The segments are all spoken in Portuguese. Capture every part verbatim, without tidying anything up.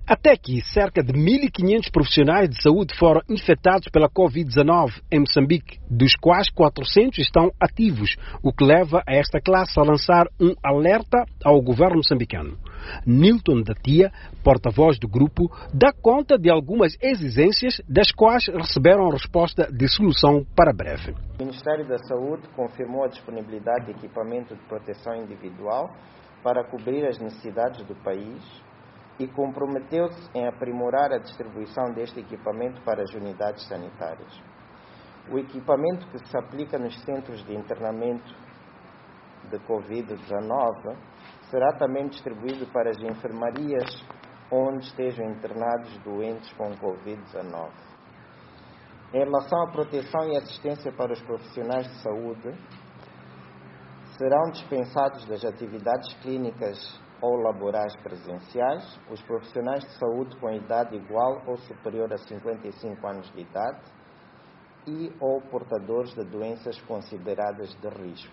Até aqui, cerca de mil e quinhentos profissionais de saúde foram infectados pela covid dezenove em Moçambique, dos quais quatrocentos estão ativos, o que leva a esta classe a lançar um alerta ao governo moçambicano. Nilton da Tia, porta-voz do grupo, dá conta de algumas exigências das quais receberam resposta de solução para breve. O Ministério da Saúde confirmou a disponibilidade de equipamento de proteção individual para cobrir as necessidades do país e comprometeu-se em aprimorar a distribuição deste equipamento para as unidades sanitárias. O equipamento que se aplica nos centros de internamento de covid dezenove será também distribuído para as enfermarias onde estejam internados doentes com covid dezenove. Em relação à proteção e assistência para os profissionais de saúde, serão dispensados das atividades clínicas ou laborais presenciais os profissionais de saúde com idade igual ou superior a cinquenta e cinco anos de idade e ou portadores de doenças consideradas de risco.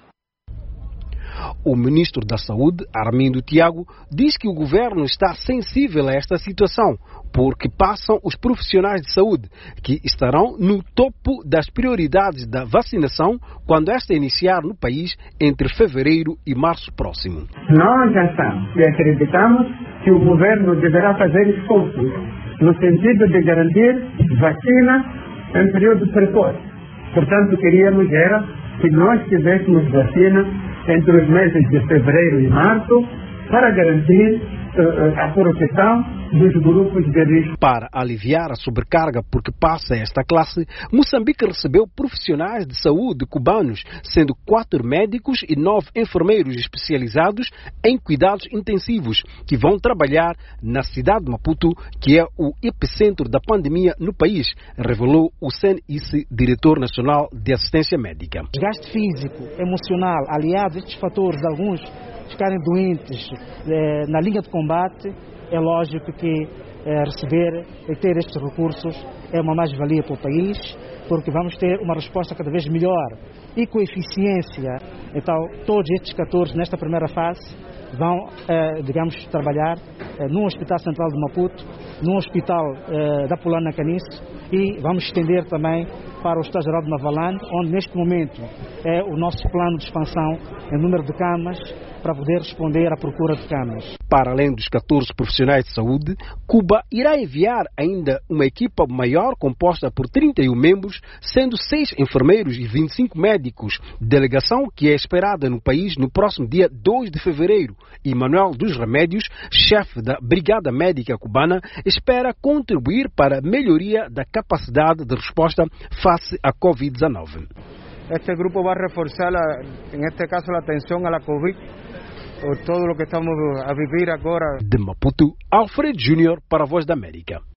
O ministro da Saúde, Armindo Tiago, diz que o governo está sensível a esta situação, porque passam os profissionais de saúde, que estarão no topo das prioridades da vacinação quando esta iniciar no país entre fevereiro e março próximo. Nós achamos e acreditamos que o governo deverá fazer esforços no sentido de garantir vacina em período precoce. Portanto, queríamos era que nós tivéssemos vacina entre os meses de fevereiro e março para garantir uh, a proteção dos grupos de risco. Para aliviar a sobrecarga por que passa esta classe, Moçambique recebeu profissionais de saúde cubanos, sendo quatro médicos e nove enfermeiros especializados em cuidados intensivos, que vão trabalhar na cidade de Maputo, que é o epicentro da pandemia no país, revelou o S E N I C, diretor nacional de assistência médica. Desgaste físico, emocional, aliado a estes fatores, alguns ficarem doentes eh, na linha de combate, é lógico que eh, receber e ter estes recursos é uma mais-valia para o país, porque vamos ter uma resposta cada vez melhor e com eficiência. Então, todos estes catorze, nesta primeira fase, vão, eh, digamos, trabalhar eh, num Hospital Central de Maputo, num Hospital eh, da Pulana Canice, e vamos estender também para o Hospital Geral de Mavalane, onde neste momento é o nosso plano de expansão em número de camas, para poder responder à procura de camas. Para além dos catorze profissionais de saúde, Cuba irá enviar ainda uma equipa maior composta por trinta e um membros, sendo seis enfermeiros e vinte e cinco médicos, delegação que é esperada no país no próximo dia dois de fevereiro. E Manuel dos Remédios, chefe da Brigada Médica Cubana, espera contribuir para a melhoria da capacidade de resposta face à covid dezenove. Este grupo va a reforzar, la, en este caso, la atención a la COVID, por todo lo que estamos a vivir agora. De Maputo, Alfred Júnior para a Voz da América.